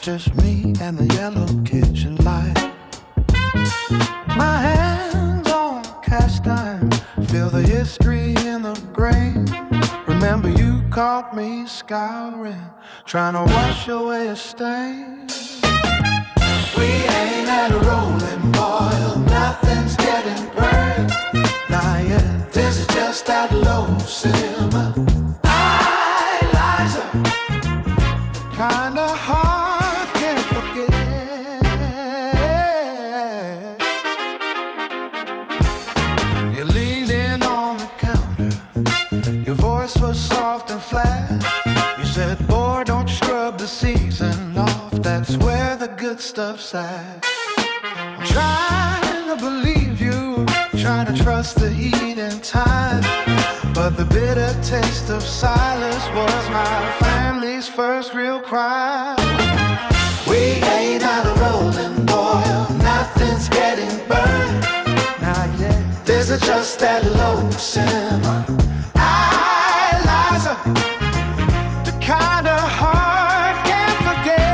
just me and the yellow kitchen light. My hands on cast iron, feel the history in the grain. Remember you caught me scouring, trying to wash away a stain. We ain't at a rolling boil, nothing's getting burned. Nah, yeah, this is just that low simmer. Liza, kinda hard, can't forget. You leaned in on the counter, your voice was soft and flat. You said, boy, don't you scrub the season off, that's where the good stuff's at. I'm trying to believe you, trying to trust the heat and time, but the bitter taste of silence was my family's first real crime. We ain't out of rolling boil, nothing's getting burned. Not yet, this is just that low simmer. Liza, the kind of heart can't forget.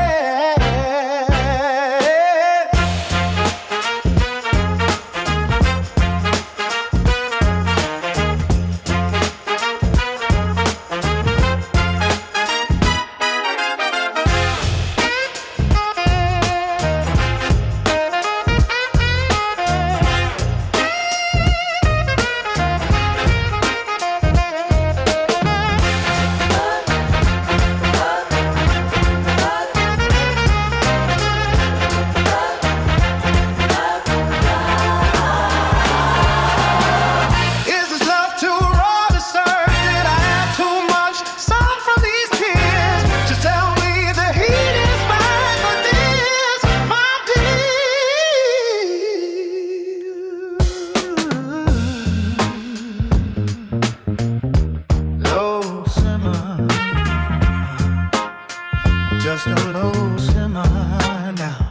Just a low simmer now.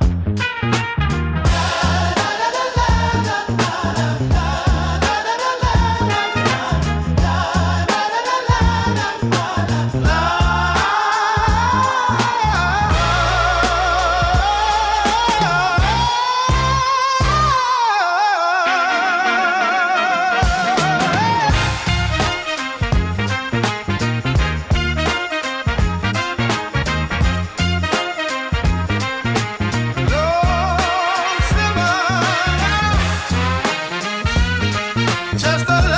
Just a